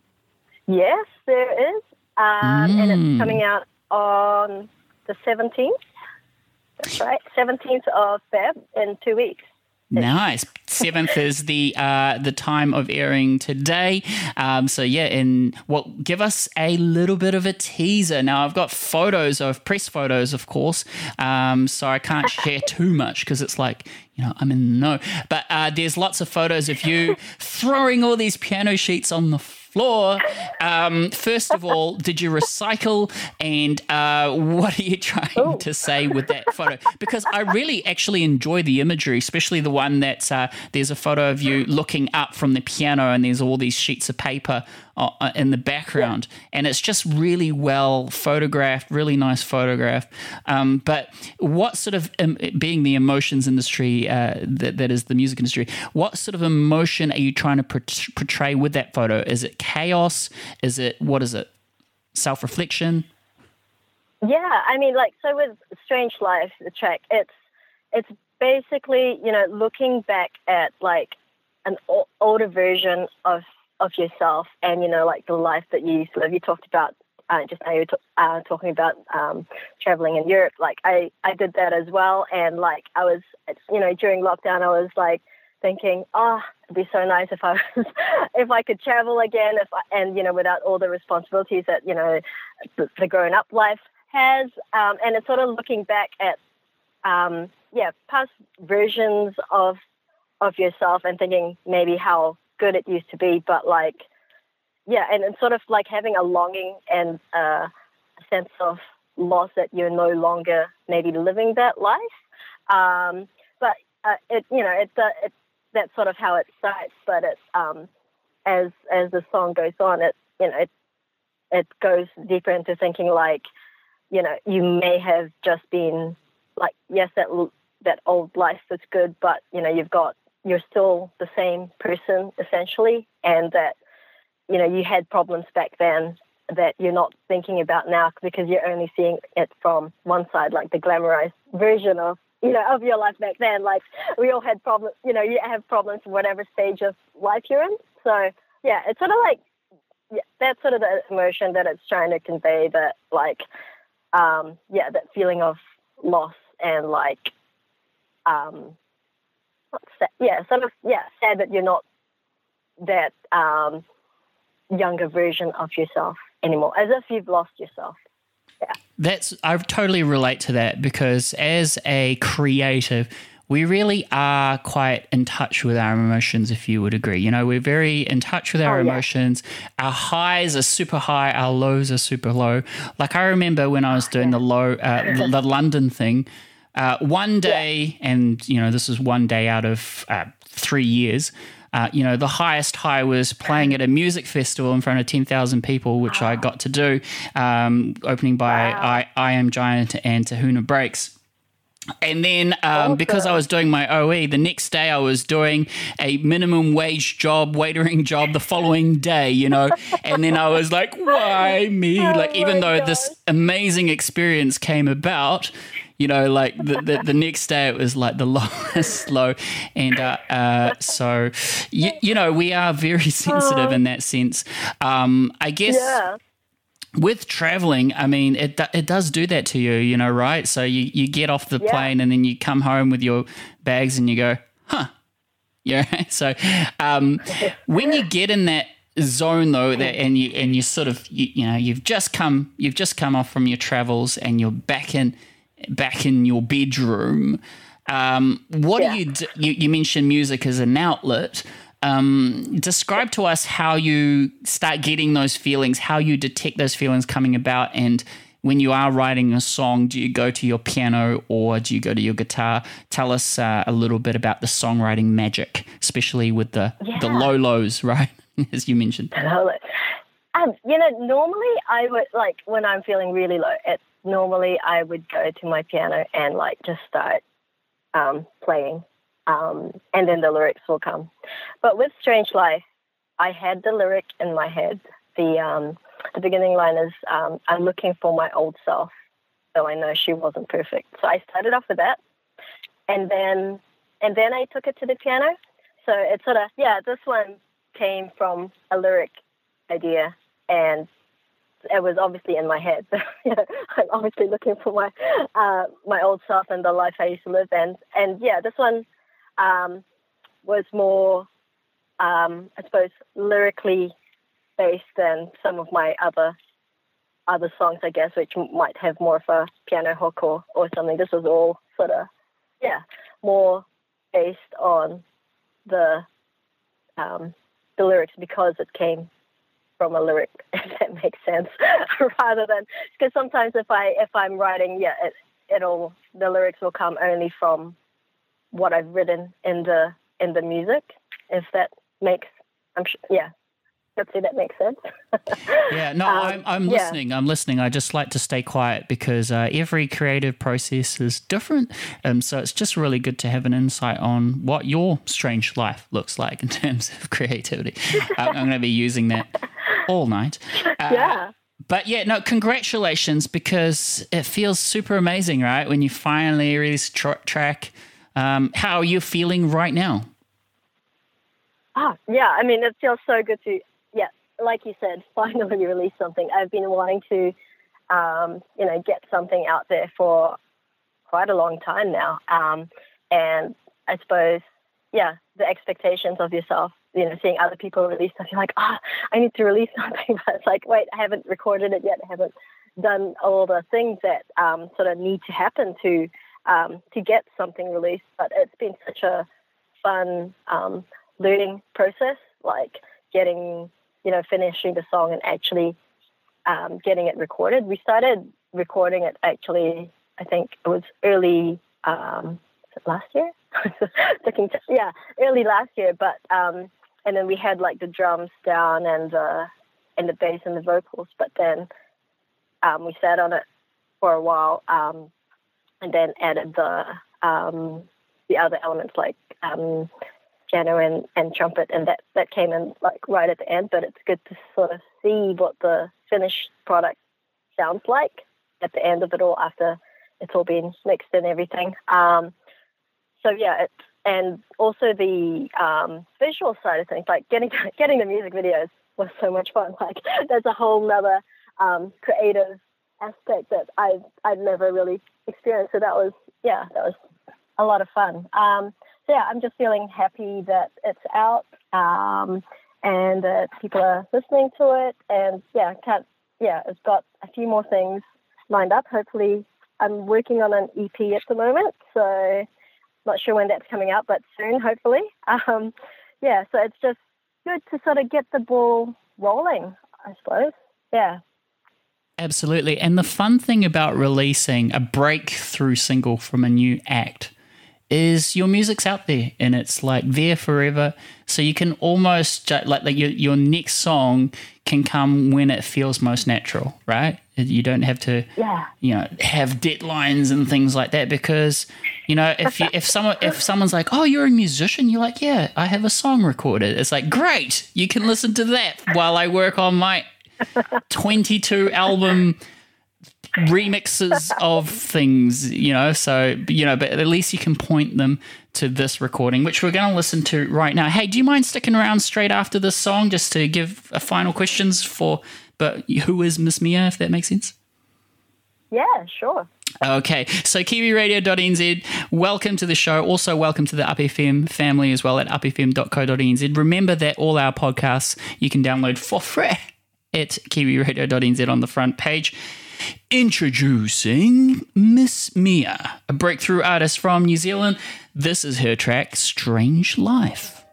Yes, there is. Um, And Mm. it's coming out on the seventeenth. That's right. seventeenth of February in two weeks. Nice. Seventh is the uh, the time of airing today. Um, so yeah, and well, give us a little bit of a teaser. Now I've got photos of press photos, of course. Um, so I can't share too much because it's like, you know, I'm in the know. But uh, there's lots of photos of you throwing all these piano sheets on the floor. Um, first of all, did you recycle? And uh, what are you trying Ooh. to say with that photo? Because I really actually enjoy the imagery, especially the one that uh, there's a photo of you looking up from the piano and there's all these sheets of paper uh, in the background. And it's just really well photographed, really nice photograph. Um, but what sort of, um, being the emotions industry, uh, that, that is the music industry, what sort of emotion are you trying to portray with that photo? Is it chaos? Is it, what is it? Self-reflection? Yeah, I mean, like, so with Strange Life, the track, it's it's basically, you know, looking back at like an o- older version of of yourself, and you know, like the life that you used to live. You talked about uh, just now you were t- uh, talking about um, traveling in Europe. Like I I did that as well, and like I was, you know, during lockdown, I was like thinking, oh, it'd be so nice if I was, if I could travel again, if I, and you know, without all the responsibilities that you know the, the grown-up life has, um, and it's sort of looking back at, um, yeah, past versions of of yourself and thinking maybe how good it used to be, but like, yeah, and it's sort of like having a longing and uh, a sense of loss that you're no longer maybe living that life. Um, but uh, it, you know, it's uh, it, that's sort of how it starts. But it, um, as as the song goes on, it, you know, it it goes deeper into thinking like, you know, you may have just been like, yes, that that old life was good, but you know, you've got you're still the same person essentially, and that you know you had problems back then that you're not thinking about now because you're only seeing it from one side, like the glamorized version of, you know, of your life back then. Like we all had problems, you know, you have problems in whatever stage of life you're in. So yeah, it's sort of like, yeah, that's sort of the emotion that it's trying to convey, that like, um, yeah, that feeling of loss and like, um, sad, yeah, sort of, yeah, sad that you're not that um, younger version of yourself anymore, as if you've lost yourself. Yeah. That's, I totally relate to that, because as a creative, we really are quite in touch with our emotions, if you would agree. You know, we're very in touch with our oh, yeah. emotions. Our highs are super high, our lows are super low. Like I remember when I was doing the low, uh, the, the London thing, uh, one day, yeah. and, you know, this is one day out of uh, three years, Uh, you know, the highest high was playing at a music festival in front of ten thousand people, which wow. I got to do, um, opening by wow. I, I Am Giant and Tahuna Breaks. And then um, awesome. because I was doing my O E, the next day I was doing a minimum wage job, waitering job the following day, you know. And then I was like, why me? Oh like, even though gosh. this amazing experience came about, you know, like the, the, the next day it was like the lowest low. And uh, uh, so, you, you know, we are very sensitive in that sense. Um, I guess yeah. with traveling, I mean, it it does do that to you, you know, right? So you, you get off the yeah. plane and then you come home with your bags and you go, huh. Yeah. So um, when you get in that zone though, that and you and you sort of you, you know you've just come you've just come off from your travels and you're back in back in your bedroom. Um, what yeah. do you, do? you you mentioned music as an outlet. Um, describe to us how you start getting those feelings, how you detect those feelings coming about, and when you are writing a song, do you go to your piano or do you go to your guitar? Tell us uh, a little bit about the songwriting magic, especially with the yeah. the low lows, right? As you mentioned. Um, you know, normally I would, like, when I'm feeling really low, it's normally I would go to my piano and, like, just start um, playing, um, and then the lyrics will come. But with Strange Life, I had the lyric in my head. The um, the beginning line is, um, I'm looking for my old self, so I know she wasn't perfect. So I started off with that, and then and then I took it to the piano. So it's sort of, yeah, this one came from a lyric idea, and it was obviously in my head. You know, I'm obviously looking for my uh, my old self and the life I used to live in. And yeah, this one um, was more, um, I suppose, lyrically based than some of my other other songs, I guess, which might have more of a piano hook or, or something. This was all sort of, yeah, more based on the um, the lyrics because it came from a lyric, if that makes sense, rather than, because sometimes if I if I'm writing, yeah, it, it'll the lyrics will come only from what I've written in the in the music. If that makes, I'm sure, yeah. Hopefully that makes sense. Yeah, no, um, I'm, I'm yeah. listening. I'm listening. I just like to stay quiet because uh, every creative process is different. Um, so it's just really good to have an insight on what your strange life looks like in terms of creativity. I'm, I'm going to be using that all night. Uh, yeah. But yeah, no, congratulations, because it feels super amazing, right? When you finally release a tr- track. Um, how are you feeling right now? Ah, yeah. I mean, it feels so good to, yeah, like you said, finally release something. I've been wanting to, um, you know, get something out there for quite a long time now. Um, and I suppose, yeah, the expectations of yourself, you know, seeing other people release stuff, you're like, ah, oh, I need to release something, but it's like, wait, I haven't recorded it yet, I haven't done all the things that um, sort of need to happen to um, to get something released. But it's been such a fun um, learning process, like getting, you know, finishing the song and actually um, getting it recorded. We started recording it actually, I think it was early um, last year. yeah, early last year. But um, and then we had like the drums down and uh, and the bass and the vocals. But then um, we sat on it for a while um, and then added the um, the other elements like um, piano and, and trumpet, and that, that came in like right at the end. But it's good to sort of see what the finished product sounds like at the end of it all after it's all been mixed and everything. Um, so yeah, it's, and also the um, visual side of things, like getting getting the music videos was so much fun. Like there's a whole nother um, creative aspect that I've I've never really experienced. So that was yeah, that was a lot of fun. Um, so yeah, I'm just feeling happy that it's out um, and that people are listening to it. And yeah, can't yeah, it's got a few more things lined up. Hopefully, I'm working on an E P at the moment, so not sure when that's coming out, but soon, hopefully. Um, yeah, so it's just good to sort of get the ball rolling, I suppose. Yeah. Absolutely. And the fun thing about releasing a breakthrough single from a new act is your music's out there and it's like there forever. So you can almost like, like your, your next song can come when it feels most natural, right? You don't have to, yeah. you know, have deadlines and things like that because, you know, if you, if someone if someone's like, oh, you're a musician, you're like, yeah, I have a song recorded. It's like, great, you can listen to that while I work on my twenty-two album remixes of things, you know, so, you know, but at least you can point them to this recording, which we're going to listen to right now. Hey, do you mind sticking around straight after this song just to give a final questions for, but who is Miss Mia, if that makes sense? Yeah, sure. Okay, so kiwi radio dot n z, welcome to the show. Also, welcome to the Up F M family as well at up f m dot co dot n z. Remember that all our podcasts you can download for free at kiwi radio dot n z on the front page. Introducing Miss Mia, a breakthrough artist from New Zealand. This is her track, Strange Life.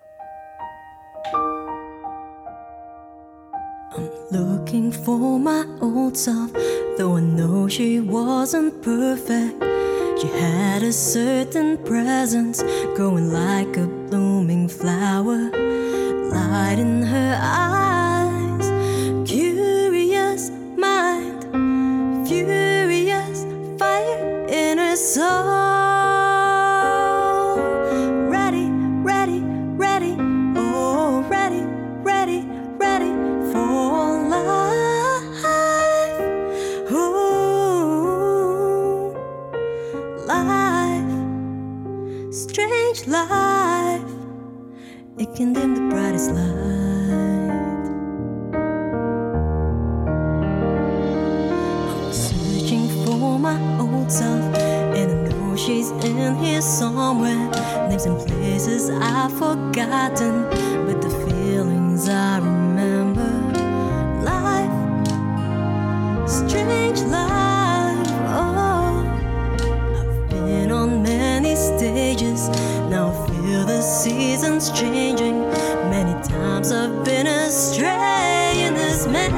I'm looking for my old self, though I know she wasn't perfect. She had a certain presence, growing like a blooming flower, light in her eyes, curious mind, furious fire in her soul. Ready, ready, ready, oh, ready, ready, ready for life. Oh, life, strange life. It can dim the brightest light. I'm searching for my old self, and I know she's in here somewhere. Names and places I've forgotten, but the feelings I remember. Life, strange life. Oh, I've been on many stages. Now I feel the seasons changing. Many times I've been astray in this maze.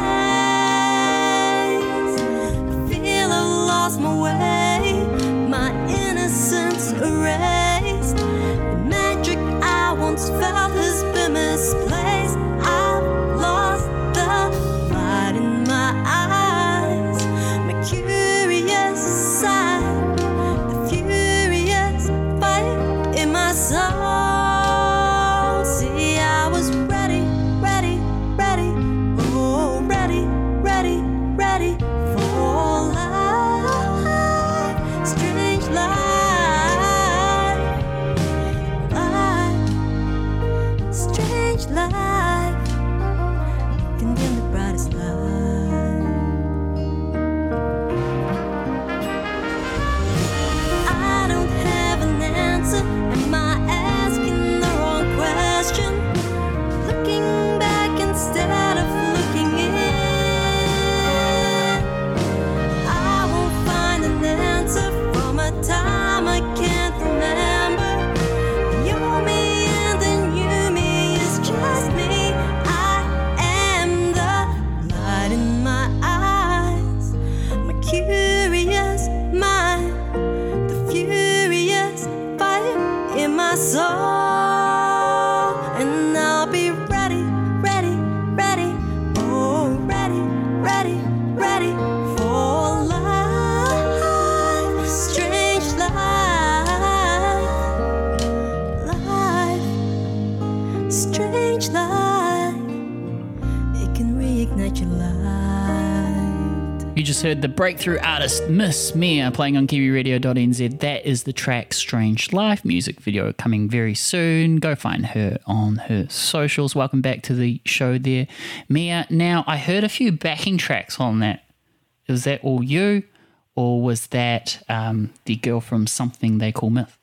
I feel I've lost my way, my innocence erased. The magic I once felt has been misplaced. I've lost the light in my eyes, my curious side, the furious fire in my soul. See, I was ready, ready, ready, oh, ready, ready, ready for life. all, and I'll be ready, ready, ready, oh, ready, ready, ready for life, strange life, life, strange life. It can reignite your life. You just heard the breakthrough artist Miss Mia playing on kiwi radio dot n z. That is the track Strange Life, music video coming very soon. Go find her on her socials. Welcome back to the show there, Mia. Now, I heard a few backing tracks on that. Was that all you, or was that um, the girl from Something They Call Myth?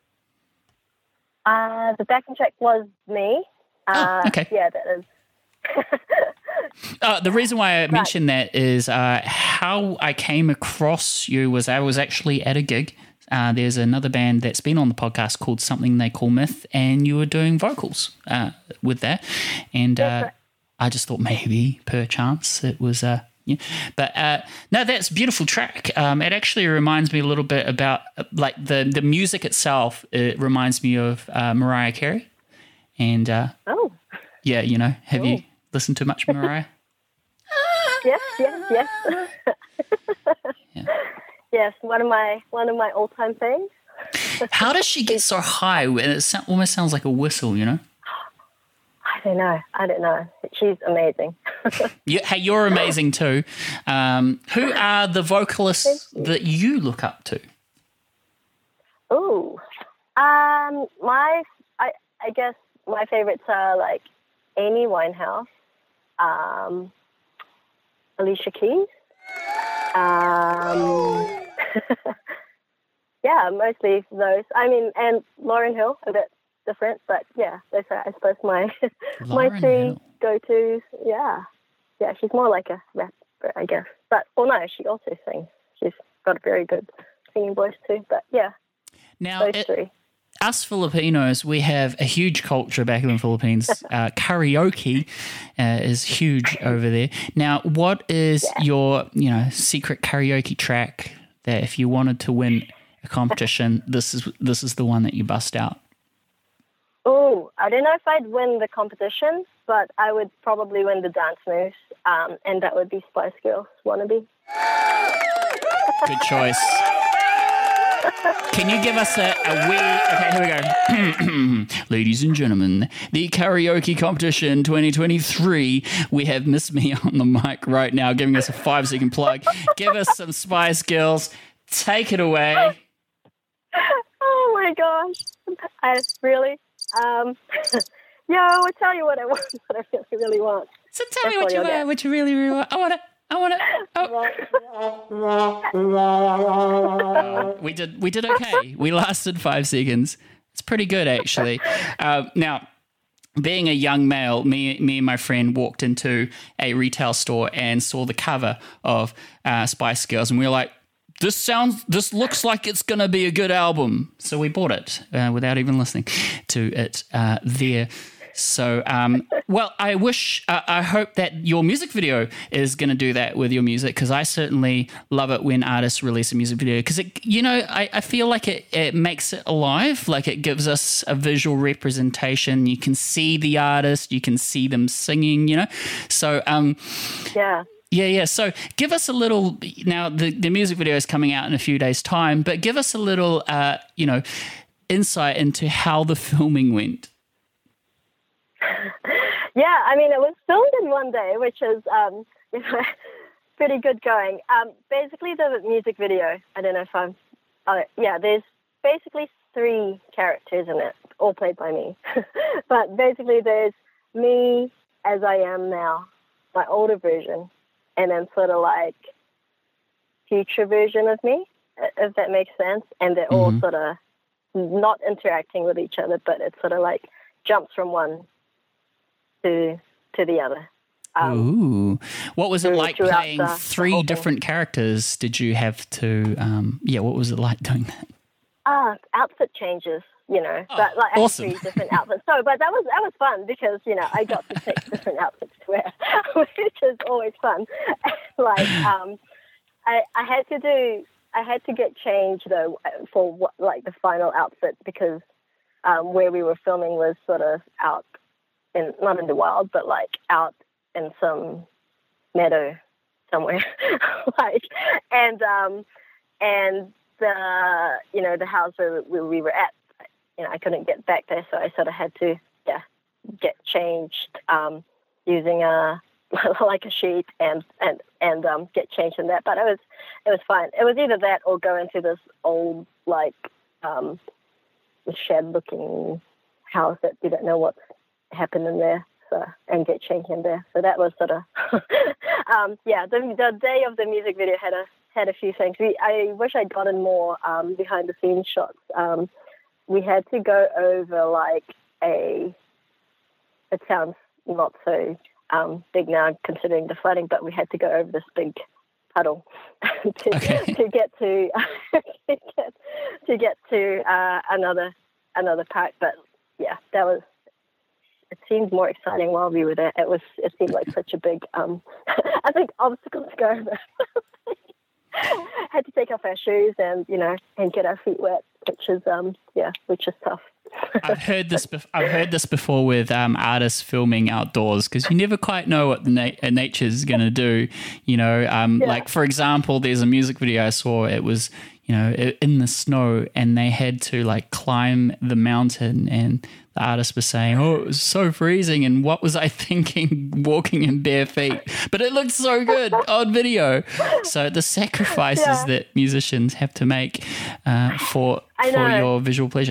Uh, the backing track was me. Uh, oh, okay. Yeah, that is. Uh, the reason why I mentioned that is uh, how I came across you was I was actually at a gig. Uh, there's another band that's been on the podcast called Something They Call Myth, and you were doing vocals uh, with that. And uh, I just thought maybe, perchance, it was... Uh, yeah. But uh, no, that's a beautiful track. Um, it actually reminds me a little bit about, uh, like, the, the music itself. It reminds me of uh, Mariah Carey. And, uh, oh. yeah, you know, have Ooh. you listened to much Mariah? Yes, yes, yes. Yeah. Yes, one of my one of my all time things. How does she get so high? It so- almost sounds like a whistle, you know? I don't know. I don't know. She's amazing. you, hey, you're amazing too. Um, who are the vocalists you. that you look up to? Ooh, um, my I I guess my favorites are like Amy Winehouse, um, Alicia Keys. Um, yeah, mostly those. I mean, and Lauryn Hill, a bit different, but yeah, those are, I suppose, my my Lauryn three Hill. go-tos. Yeah, yeah, she's more like a rapper, I guess. But well, no, she also sings. She's got a very good singing voice too. But yeah, Now, those it, three. us Filipinos, we have a huge culture back in the Philippines. Uh, karaoke uh, is huge over there. Now, what is Yeah. your, you know, secret karaoke track that if you wanted to win a competition, this is this is the one that you bust out? Oh, I don't know if I'd win the competition, but I would probably win the dance moves, um, and that would be Spice Girls Wannabe. Good choice. Can you give us a, a wee... Okay, here we go. Ladies and gentlemen, the karaoke competition twenty twenty-three. We have Miss Mia on the mic right now giving us a five-second plug. Give us some Spice Girls. Take it away. Oh, my gosh. I really... Um, yeah, I will tell you what I want, what I really, really want. So tell me what you want, what you really, really want. I want it. I want it. Oh. we did. We did okay. We lasted five seconds. It's pretty good, actually. Uh, now, being a young male, me, me and my friend walked into a retail store and saw the cover of uh, Spice Girls, and we were like, "This sounds. This looks like it's going to be a good album." So we bought it uh, without even listening to it uh, there. So, um, well, I wish, uh, I hope that your music video is going to do that with your music, because I certainly love it when artists release a music video, because, you know, I, I feel like it, it makes it alive, like it gives us a visual representation. You can see the artist, you can see them singing, you know. So, um, yeah. Yeah, yeah. So give us a little, now the, the music video is coming out in a few days' time, but give us a little, uh, you know, insight into how the filming went. Yeah, I mean, it was filmed in one day, which is, um, you know, pretty good going. Um, basically, the music video, I don't know if I'm, uh, yeah, there's basically three characters in it, all played by me. But basically, there's me as I am now, my older version, and then sort of like future version of me, if that makes sense. And they're all Mm-hmm. sort of not interacting with each other, but it sort of like jumps from one to to the other. Um, Ooh. What was it like throughout playing the- the three whole thing. different characters? Did you have to, um, yeah, what was it like doing that? Ah, outfit changes, you know, Oh, but like I had awesome. three different outfits. So, but that was that was fun because you know I got to pick different outfits to wear, which is always fun. Like, um, I I had to do I had to get changed though for what, like the final outfit because um, where we were filming was sort of out in, not in the wild, but like out in some meadow somewhere, like, and um, and the you know the house where, where we were at, you know, I couldn't get back there, so I sort of had to yeah get changed um, using a like a sheet and and and um, get changed in that. But it was it was fine. It was either that or go into this old like um, shed looking house that you don't know what's happened in there. So, and get changed in there. So that was sort of, um, yeah, the, the day of the music video had a had a few things. We, I wish I'd gotten more um, behind the scenes shots. Um, we had to go over like a, it sounds not so um, big now considering the flooding, but we had to go over this big puddle to, okay. to get to to get to, get to uh, another another part. But yeah, that was. It seemed more exciting while we were there. It was. It seemed like such a big, um, I think, obstacle to go over. Had to take off our shoes and you know and get our feet wet, which is um yeah, which is tough. I've heard this. Bef- I've heard this before with um, artists filming outdoors because you never quite know what the na- nature is going to do. You know, um, Yeah. like for example, there's a music video I saw. It was you know in the snow, and they had to like climb the mountain, and the artist was saying, "Oh, it was so freezing, and what was I thinking walking in bare feet?" But it looked so good on video. So the sacrifices Yeah. that musicians have to make uh, for I for know. your visual pleasure.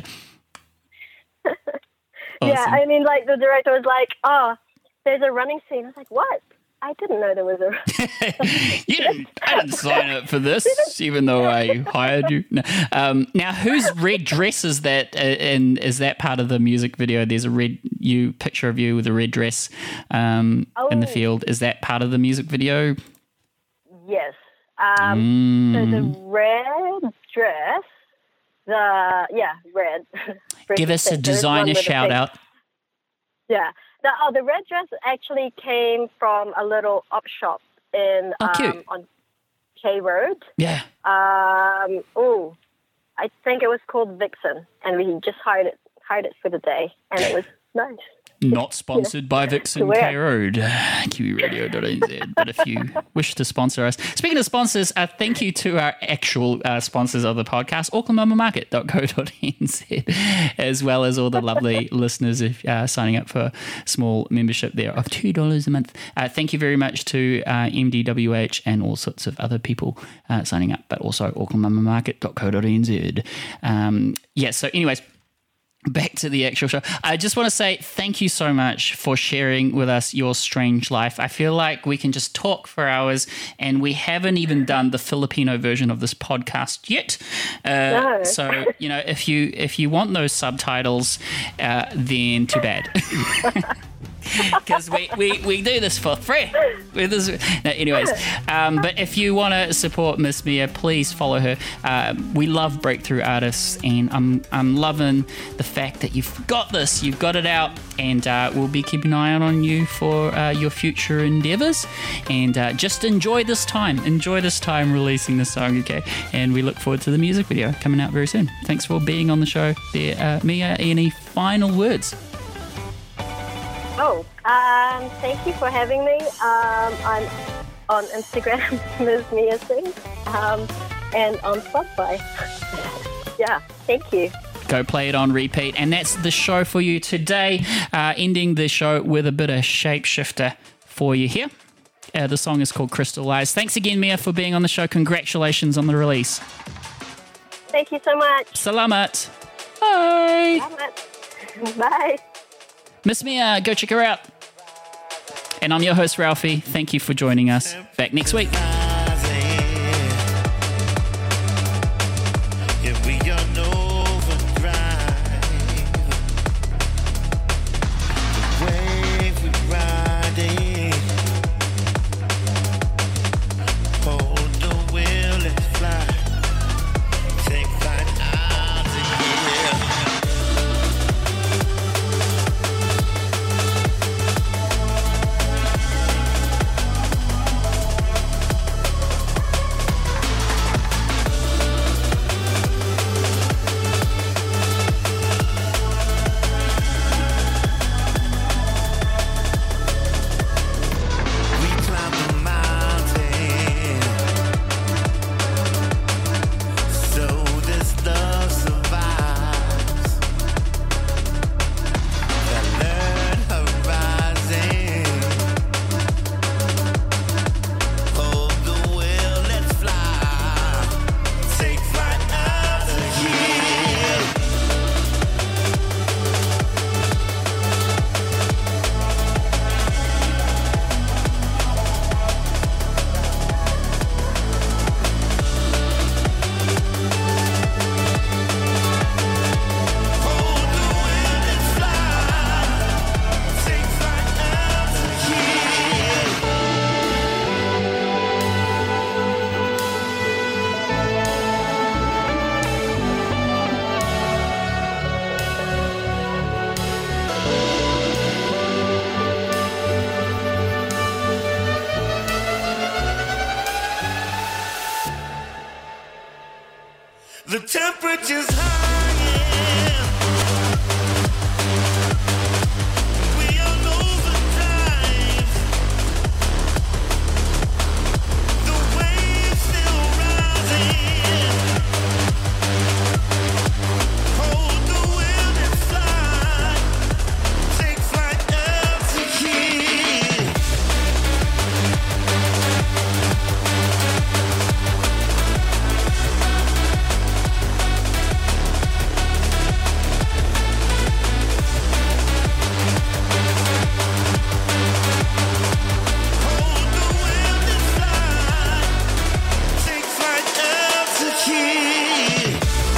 Yeah, Awesome. I mean, like the director was like, "Oh, there's a running scene." I was like, "What? I didn't know there was a." you didn't. I didn't sign up for this, even though I hired you. No. Um, now, whose red dress is that? Uh, and is that part of the music video? There's a red you picture of you with a red dress um, in the Oh. field. Is that part of the music video? Yes. Um, So the Mm. red dress, the yeah, red. Give us a There is one designer with a shout pink- out. Yeah. The, oh, the red dress actually came from a little op shop in Oh, cute. um, on K Road. Yeah. Um, oh, I think it was called Vixen, and we just hired it hired it for the day, and it was nice. Not sponsored by Vixen where? K Road, kiwi radio dot n z. But if you wish to sponsor us, speaking of sponsors, uh, thank you to our actual uh, sponsors of the podcast, auckland mama market dot co dot n z, as well as all the lovely listeners if uh, signing up for a small membership there of two dollars a month. Uh, thank you very much to uh, M D W H and all sorts of other people uh, signing up, but also auckland mama market dot co dot n z. Um, yeah, so anyways, back to the actual show. I just want to say thank you so much for sharing with us your strange life. I feel like we can just talk for hours, and we haven't even done the Filipino version of this podcast yet. Uh, No. So you know, if you if you want those subtitles, uh, then too bad. Because we, we, we do this for free. With this, no, anyways, um, but if you want to support Miss Mia, please follow her. Um, we love breakthrough artists, and I'm I'm loving the fact that you've got this, you've got it out, and uh, we'll be keeping an eye out on you for uh, your future endeavors. And uh, just enjoy this time, enjoy this time releasing this song, okay? And we look forward to the music video coming out very soon. Thanks for being on the show, there, uh, Mia. Any final words? Oh, um, thank you for having me. Um, I'm on Instagram, Miz Mia Singh, um, and on Spotify. Yeah, thank you. Go play it on repeat. And that's the show for you today. Uh, ending the show with a bit of Shapeshifter for you here. Uh, the song is called Crystallize. Thanks again, Mia, for being on the show. Congratulations on the release. Thank you so much. Salamat. Bye. Bye. Miss Mia, go check her out. And I'm your host, Ralphie. Thank you for joining us. Back next week. The temperature's high. We on overdrive. The waves still rising. Hold the wind and fly. Take flight altitude. Hold the wind and fly. Take flight altitude.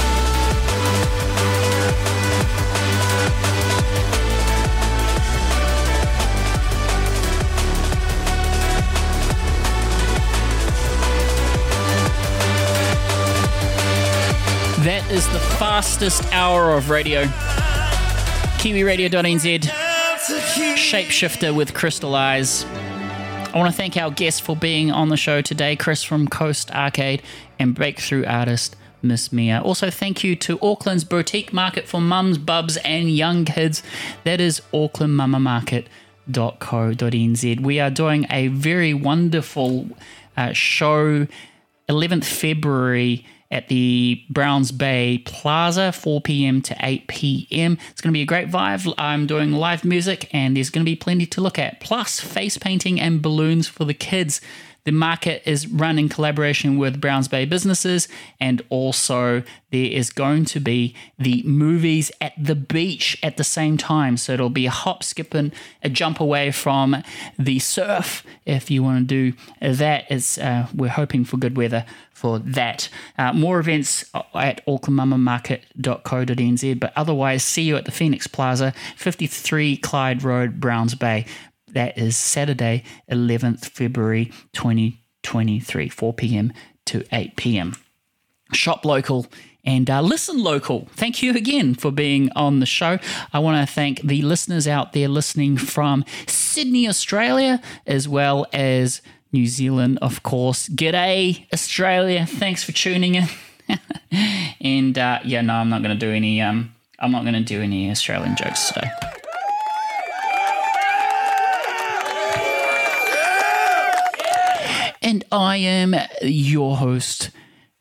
That is the fastest hour of radio. Kiwi Radio dot N Z, Shapeshifter with Crystal Eyes. I want to thank our guests for being on the show today, Chris from Coast Arcade and breakthrough artist Miss Mia. Also, thank you to Auckland's boutique market for mums, bubs and young kids. That is auckland mama market dot co dot n z. We are doing a very wonderful uh, show eleventh February at the Browns Bay Plaza, four p.m. to eight p.m. It's going to be a great vibe. I'm doing live music and there's going to be plenty to look at. Plus, face painting and balloons for the kids. The market is run in collaboration with Browns Bay businesses, and also there is going to be the movies at the beach at the same time. So it'll be a hop, skip, and a jump away from the surf if you want to do that. It's, uh, we're hoping for good weather for that. Uh, more events at auckland mama market dot co dot n z, but otherwise, see you at the Phoenix Plaza, fifty-three Clyde Road, Browns Bay. That is Saturday, eleventh February twenty twenty-three, four p.m. to eight p.m. Shop local and uh, listen local. Thank you again for being on the show. I want to thank the listeners out there listening from Sydney, Australia, as well as New Zealand, of course. G'day, Australia. Thanks for tuning in. and uh, yeah, no, I'm not going to do any. Um, I'm not going to do any Australian jokes today. And I am your host,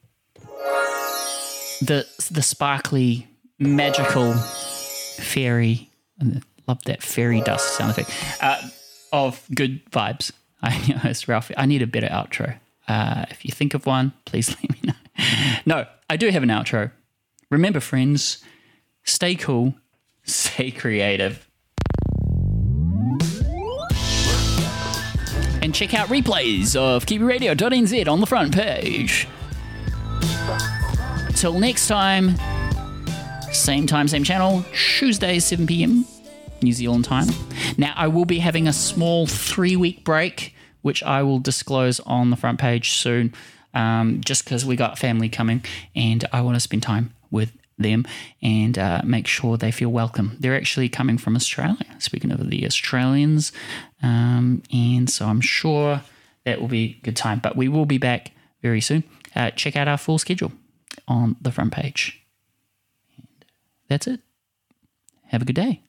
the the sparkly, magical fairy. I love that fairy dust sound effect. Uh, of good vibes. I'm your host, Ralphie. I need a better outro. Uh, if you think of one, please let me know. No, I do have an outro. Remember, friends, stay cool, stay creative. And check out replays of Kiwi Radio dot n z on the front page. Till next time, same time, same channel, Tuesday, seven p.m. New Zealand time. Now, I will be having a small three-week break, which I will disclose on the front page soon, um, just because we got family coming and I want to spend time with them and uh, make sure they feel welcome. They're actually coming from Australia, speaking of the Australians, um, and so I'm sure that will be a good time. But we will be back very soon. Uh, check out our full schedule on the front page. And that's it. Have a good day.